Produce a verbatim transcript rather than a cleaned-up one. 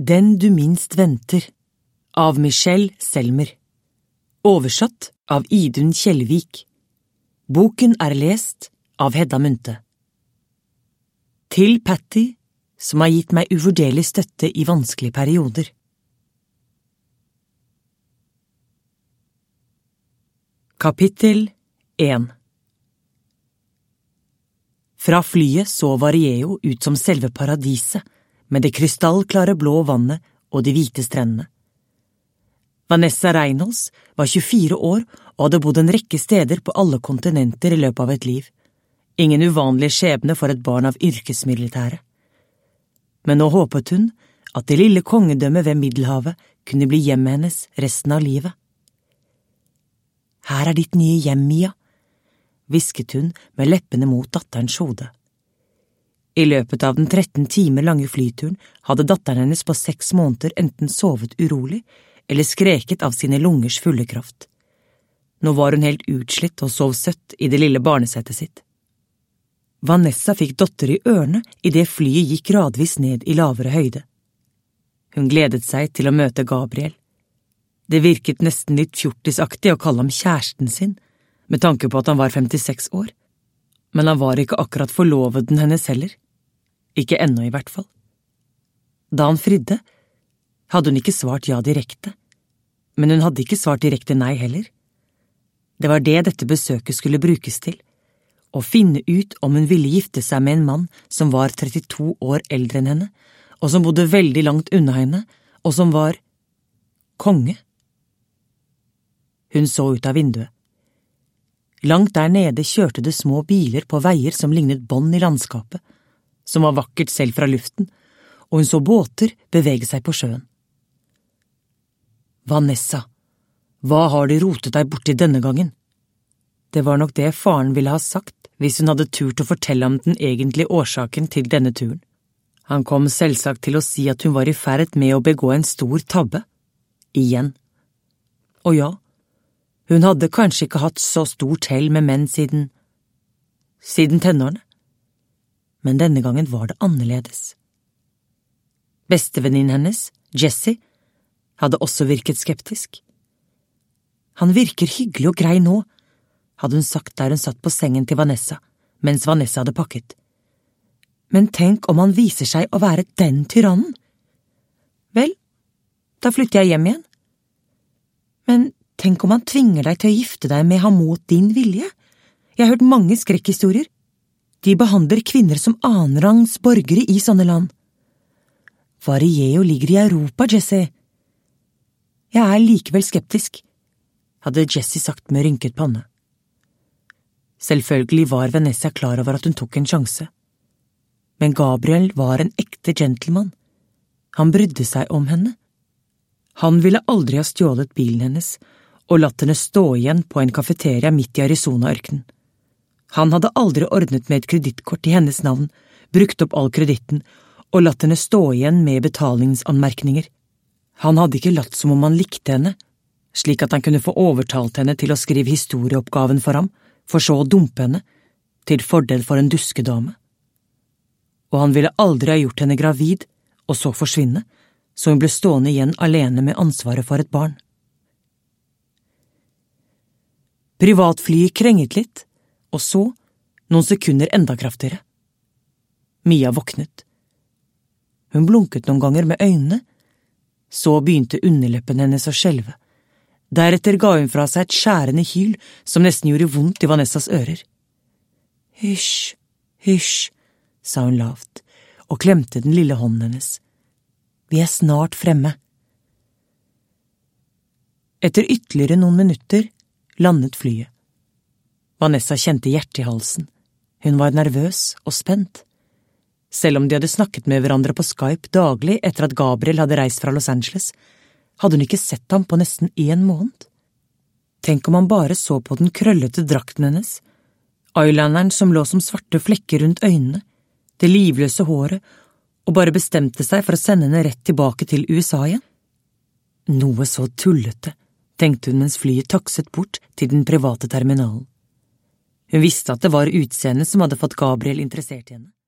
Den du minst venter, av Michelle Selmer. Oversatt av Idun Kjellvik. Boken er lest av Hedda Munthe. Til Patty, som har gitt meg uvurderlig støtte i vanskelige perioder. Kapittel én. Fra flyet så Varjeo ut som selve paradiset, med det krystallklare blå vannet og de hvite strendene. Vanessa Reynolds var tjuefire år og hadde bodd en rekke steder på alle kontinenter i løpet av et liv. Ingen uvanlig skjebne for et barn av yrkesmilitære. Men nå håpet hun at det lille kongedømmet ved Middelhavet kunne bli hjemmet hennes resten av livet. Her er ditt nye hjem, Mia, hvisket hun med leppene mot datterens hode. I løpet av den tretten timer lange flyturen hadde datteren hennes på seks måneder enten sovet urolig eller skreket av sine lungers fulle kraft. Nå var hun helt utslitt og sov søtt i det lille barnesettet sitt. Vanessa fikk dotter i ørene i det flyet gikk gradvis ned i lavere høyde. Hun gledet seg til å møte Gabriel. Det virket nesten litt fjortisaktig å kalle ham kjæresten sin, med tanke på at han var femtiseks år. Men han var ikke akkurat forloveden hennes heller. Ikke ennå i hvert fall. Da han fridde, hadde hun ikke svart ja direkte, men hun hadde ikke svart direkte nei heller. Det var det dette besøket skulle brukes til, å finne ut om hun ville gifte seg med en mann som var trettito år eldre enn henne, og som bodde veldig langt unna henne, og som var konge. Hun så ut av vinduet. Langt der nede kjørte det små biler på veier som lignet bånd i landskapet, som var vakkert selv fra luften, og hun så båter bevege seg på sjøen. Vanessa, hva har du rotet deg borti denne gangen? Det var nok det faren ville ha sagt hvis hun hadde turt å fortelle om den egentlige årsaken til denne turen. Han kom selvsagt til å si at hun var i ferd med å begå en stor tabbe. Igjen. Og ja, hun hadde kanskje ikke hatt så stort hell med menn siden… siden tenårene. Men denne gangen var det annerledes. Bestevenninnen hennes, Jessie, hadde også virket skeptisk. Han virker hyggelig og grei nå, hadde hun sagt der hun satt på sengen til Vanessa, mens Vanessa hadde pakket. Men tenk om han viser seg å være den tyrannen? Vel, da flytter jeg hjem igjen. Men tenk om han tvinger deg til å gifte deg med ham mot din vilje? Jeg har hørt mange skrekkhistorier. De behandler kvinner som annenrangs borgere i sånne land. Varjeo ligger i Europa, Jessie. Jeg er likevel skeptisk, hadde Jessie sagt med rynket panne. Selvfølgelig var Vanessa klar over at hun tok en sjanse. Men Gabriel var en ekte gentleman. Han brydde seg om henne. Han ville aldri ha stjålet bilen hennes og latt henne stå igjen på en kafeteria midt i Arizona-ørkenen. Han hadde aldri ordnet med et kredittkort i hennes navn, brukt opp all kreditten og latt henne stå igjen med betalingsanmerkninger. Han hadde ikke latt som om han likte henne, slik at han kunne få overtalt henne til å skrive historieoppgaven for ham, for så å dumpe henne, til fordel for en duskedame. Og han ville aldri ha gjort henne gravid, og så forsvinne, så hun ble stående igjen alene med ansvaret for et barn. Privatflyet krenget litt, og så, noen sekunder enda kraftigere. Mia våknet. Hun blunket noen ganger med øynene, så begynte underleppen hennes å skjelve. Deretter ga hun fra seg et skjærende hyl som nesten gjorde vondt i Vanessas ører. Hysj, hysj, sa hun lavt, og klemte den lille hånden hennes. Vi er snart fremme. Etter ytterligere noen minutter landet flyet. Vanessa kjente hjertet i halsen. Hun var nervøs og spent. Selv om de hadde snakket med hverandre på Skype daglig etter at Gabriel hadde reist fra Los Angeles, hadde hun ikke sett ham på nesten en måned. Tenk om han bare så på den krøllete drakten hennes, eyelineren som lå som svarte flekker rundt øynene, det livløse håret, og bare bestemte seg for å sende henne rett tilbake til U S A igjen. Noe så tullete, tenkte hun mens flyet takset bort til den private terminalen. Hun visste at det var utseendet som hadde fått Gabriel interessert i henne.